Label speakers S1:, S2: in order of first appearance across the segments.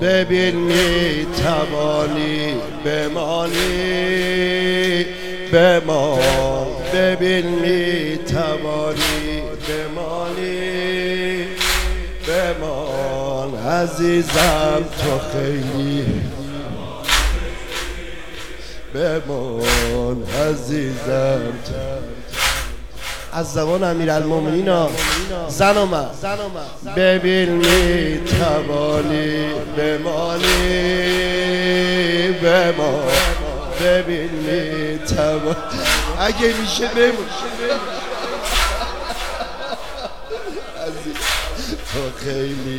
S1: ببین می توانی بمانی بمان، ببین می توانی بمانی بمان عزیزم تو خیلی بمان عزیزم از زبان امیرالمومنین زن و مرد. ببین می توانی بمانی بمان، ببین می توانی اگه میشه بمون عزیز تو خیلی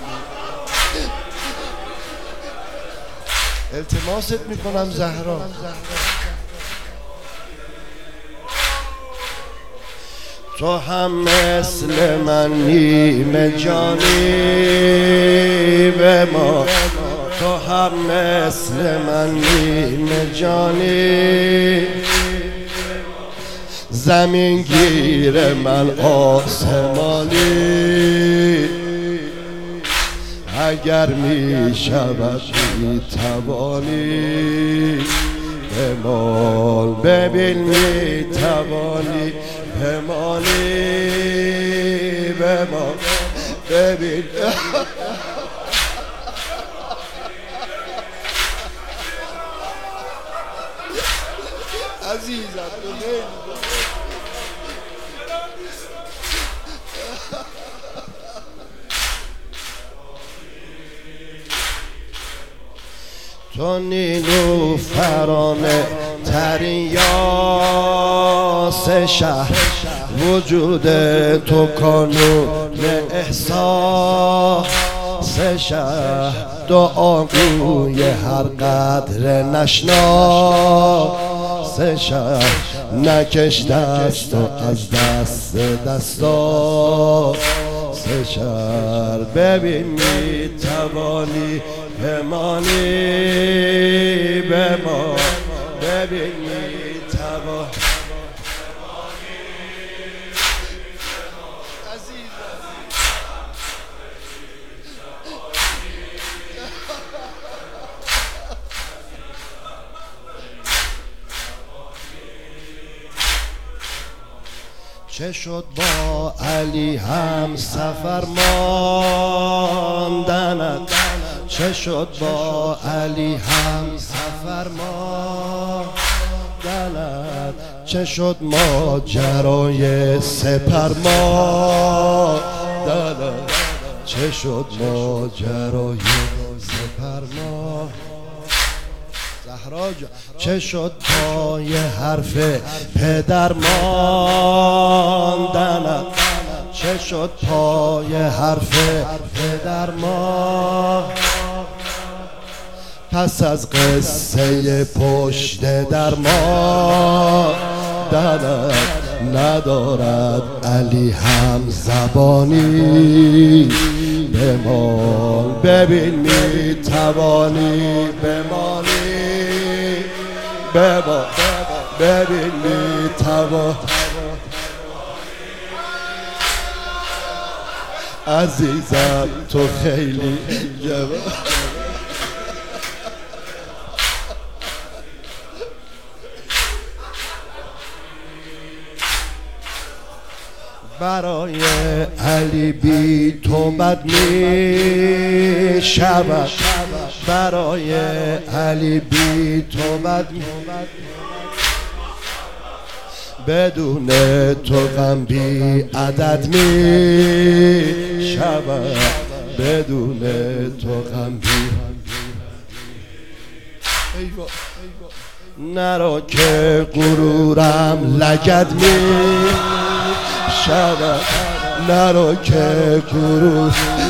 S1: التماست میکنم زهرا تو هم مثل من نیمه جانی به ما، تو هم مثل من نیمه جانی زمین گیر من آسمانی اگر می شود می توانی بمان، ببین می توانی بمانی بمان ببین عزیزم تو نیلوفرانه ترین یاس شهر وجود تو کانون احساس شهر دعاگوی هر قدر نشناس شهر نکش دست و از دست دستا شهر ببین می توانی بمانی بمان، ببین می توانی چه شد با علی هم سفر ماندنت، چه شد با علی هم سفر ماندنت، چه شد ماجرای سپر ماندنت، چه شد ماجرای سپر ماندنت چه شد پای حرف پدر ماندنت، چه شد پای حرف پدر ماندنت پس از قصه پشت در ماندنت ندارد علی هم زبانی بمان، ببین می توانی بمانی بمان، ببین می توانی عزیزم تو خیلی برای علی بی تو بد می شود، برای علی بی تو بد بدون تو غم بی عدد می شود، بدون تو غم بی نرو که غرورم لگد می شود، نرو که غرور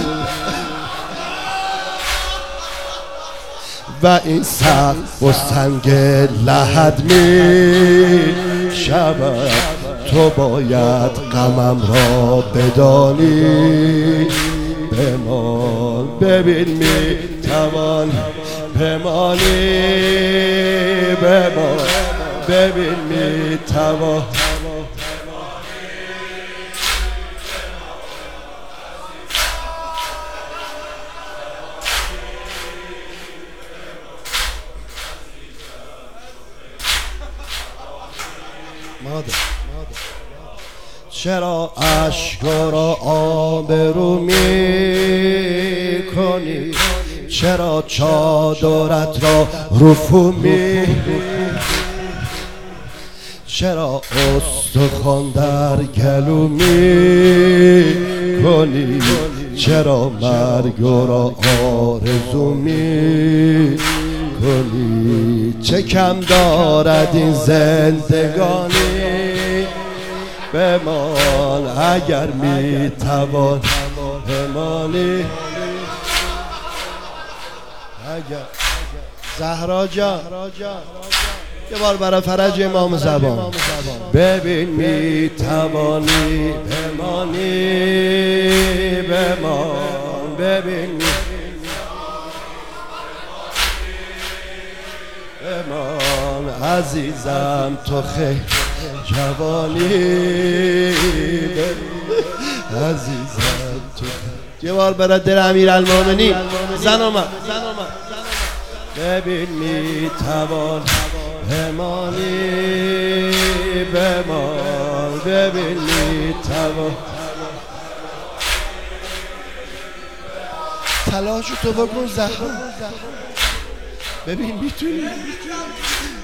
S1: و این سقف و سنگ لحد می شود، تو باید غمم را بدانی بمان، ببین می توان بمانی بمان، ببین می توان چرا اشکا را آبرو می کنی؟ چرا چادرت را رفو می؟ چرا استخوان در گلو می کنی؟ چرا مرگ را آرزو می کنی؟ چه کم دارد این زندگانی؟ بمان اگر می توان بمانی. اگر زهرا جان یه بار برای فرج امام زبان ببین می توانی بمانی. بمان ببین بمان عزیزم تو خیلی جوانی. عزیزم تو یه بار برای در امیرالمومنین زن اومد. ببین می توان بمانی. بمان ببین می توان. تلاشو تو بکن زهرا، ببین میتونی.